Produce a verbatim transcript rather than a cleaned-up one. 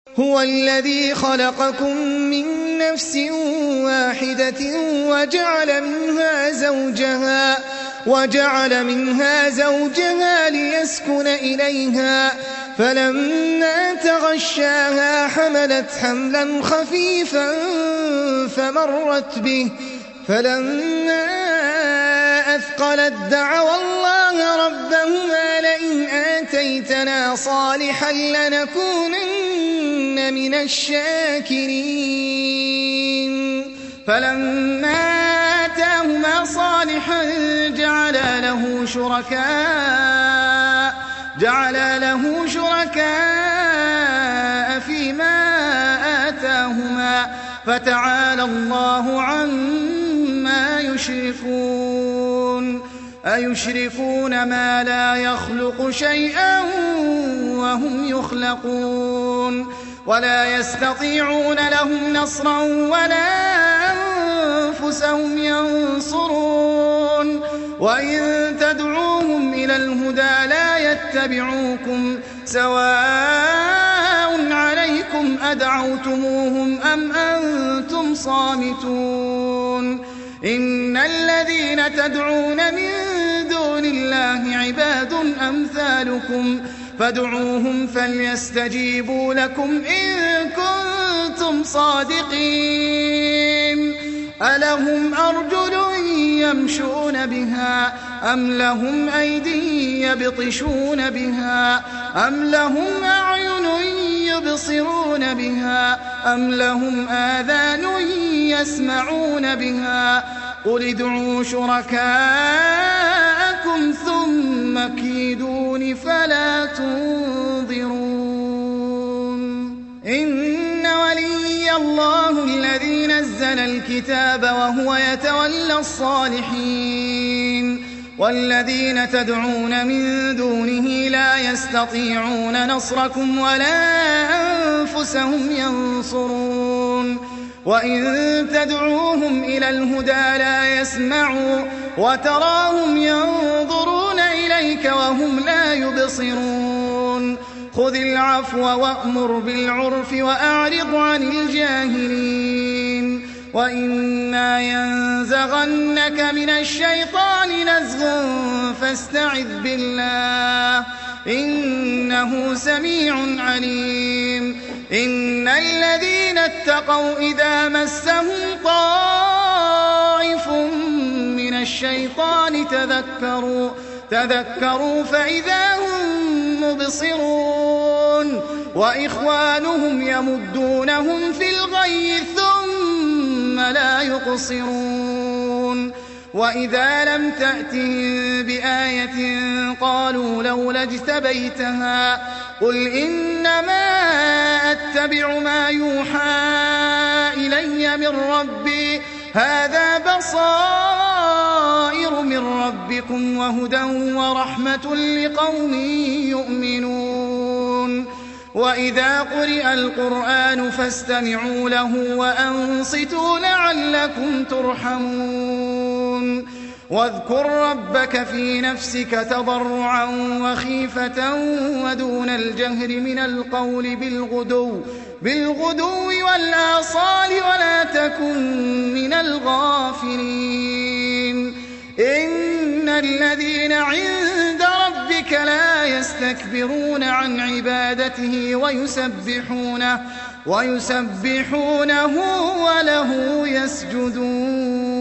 هو الذي خلقكم من نفس واحدة وجعل منها زوجها وجعل منها زوجها ليسكن إليها فلما تغشاها حملت حملا خفيفا فمرت به فلما أثقلت دعوا الله ربهما لئن آتيتنا صالحا لنكونن من الشاكرين فلما آتاهما صالحا جعلا له شركاء جعلا له شركاء فيما آتاهما فتعالى الله عما يشركون أيشركون ما لا يخلق شيئا وهم يخلقون ولا يستطيعون لهم نصرا ولا أنفسهم ينصرون وإن تدعوهم إلى الهدى لا يتبعوكم سواء عليكم أدعوتموهم أم أنتم صامتون إن الذين تدعون من دون الله عباد أمثالكم فادعوهم فليستجيبوا لكم إن كنتم صادقين ألهم أرجل يمشون بها أم لهم أيدي يبطشون بها أم لهم أعين يبصرون بها أم لهم آذان يسمعون بها قل ادعوا شركاءكم ثم كيدون فلا تنظرون إن ولي الله الذي نزل الكتاب وهو يتولى الصالحين والذين تدعون من دونه لا يستطيعون نصركم ولا أنفسهم ينصرون وإن تدعوهم إلى الهدى لا يسمعوا وتراهم ينظرون إليك وهم لا يبصرون خذ العفو وأمر بالعرف وأعرض عن الجاهلين وإما ينزغنك من الشيطان نزغ فاستعذ بالله إنه سميع عليم إن الذين اتقوا إذا مسهم طائف من الشيطان تذكروا تذكروا فإذا هم مبصرون وإخوانهم يمدونهم في الغي ثم لا يقصرون وإذا لم تأتهم بآية قالوا لولا اجتبيتها قل إنما أتبع ما يوحى إلي من ربي هذا بصائر من ربكم وهدى ورحمة لقوم يؤمنون وإذا قرئ القرآن فاستمعوا له وأنصتوا لعلكم ترحمون واذكر ربك في نفسك تضرعا وخيفة ودون الجهر من القول بالغدو بالغدو والآصال ولا تكن من الغافلين إن الذين عند ربك لا يستكبرون عن عبادته ويسبحونه ويسبحونه وله يسجدون